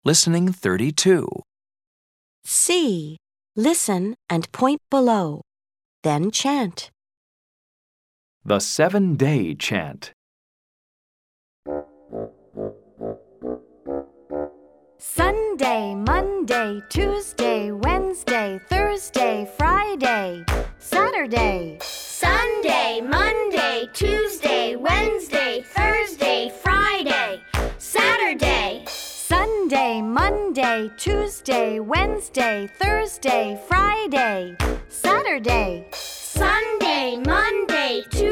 Listening 32. C. Listen and point below. Then chant. The 7-day chant. Sunday, Monday, Tuesday, Wednesday, Thursday, Friday, Saturday. Sunday, Monday, Tuesday, Wednesday, Thursday, Friday, Saturday. Sunday, Monday, Tuesday, Wednesday, Thursday, Friday, Saturday. Sunday, Monday, Tuesday.